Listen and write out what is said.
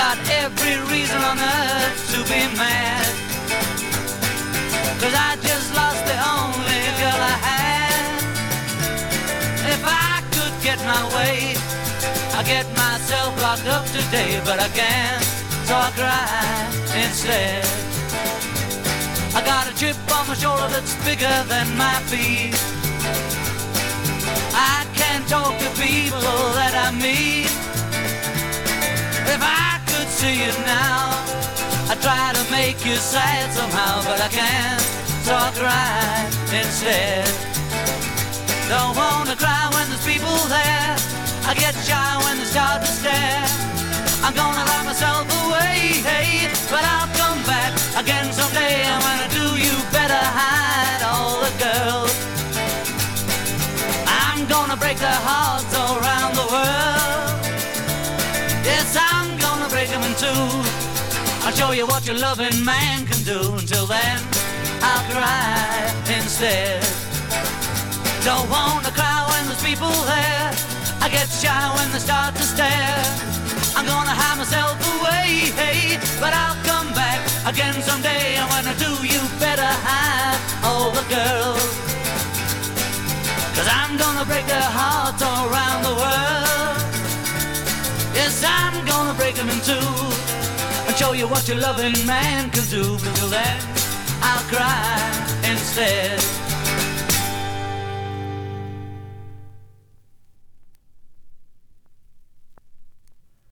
got every reason on earth to be mad. 'Cause I just lost the only girl I had. If I could get my way, I'd get myself locked up today, but I can't, so I cry instead. I got a chip on my shoulder that's bigger than my feet. I can't talk to people that I meet. If I could see you now, I'd try to make you sad somehow, but I can't, so I cry instead. Don't wanna cry when there's people there. I get shy when they start to stare. I'm gonna lock myself away, hey, but I'll come back again someday. And when I do, you better hide all the girls. I'm gonna break their hearts all around the world. Yes, I'm gonna break them in two. I'll show you what your loving man can do. Until then, I'll cry instead. Don't wanna cry when there's people there. I get shy when they start to stare. I'm gonna hide myself away, hey, but I'll come back again someday. And when I do, you better hide all the girls. 'Cause I'm gonna break their hearts all around the world. Yes, I'm gonna break them in two and show you what your loving man can do. Until then, I'll cry instead.